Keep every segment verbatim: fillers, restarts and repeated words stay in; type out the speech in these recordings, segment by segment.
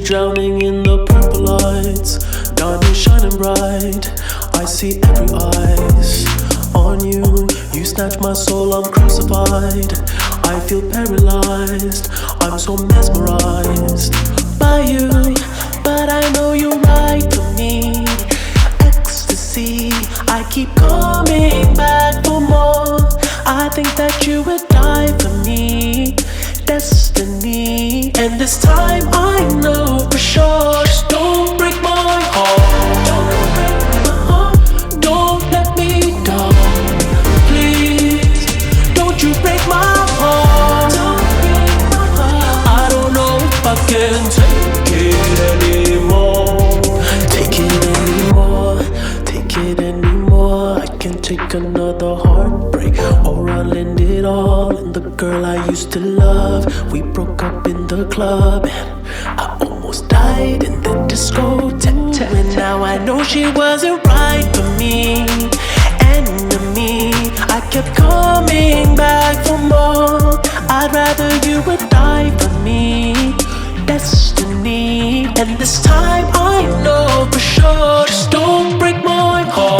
drowning in the purple lights, diamonds shining bright. I see every eyes on you. You snatch my soul, I'm crucified. I feel paralyzed, I'm so mesmerized by you. But I know you're right for me. Ecstasy, I keep coming back for more. I think that you would die for me. Destiny, and this time I know for sure. Just don't break my heart. Don't break my heart. Don't let me down, please. Don't you break my heart. Don't break my heart. I don't know if I can take it anymore. Take it anymore. Take it anymore. I can't take another heartbreak, or I'll end it all. And the girl I used to love, we broke up in the club, and I almost died in the discotheque. And now I know she wasn't right for me. Enemy, I kept coming back for more. I'd rather you would die for me. Destiny, and this time I know for sure. Just don't break my heart.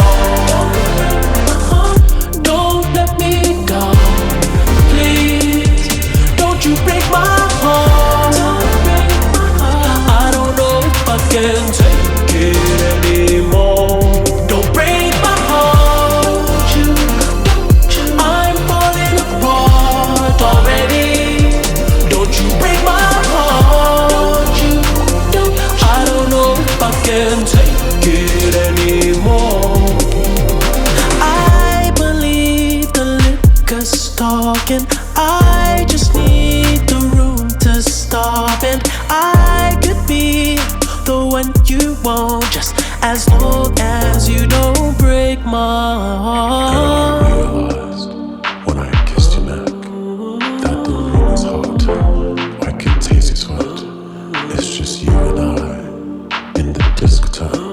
Don't let me down, please. Don't you break my heart. I don't know if I can take it anymore. Don't break my heart. I'm falling apart already. Don't you break my heart. I don't know if I can take it anymore. I believe the liquor's talking. I just need the room to stop, and I could be the one you want, just as long as you don't break my heart. And I realized when I kissed your neck that the room is hot. I can taste it sweat. It's just you and I in the discotheque.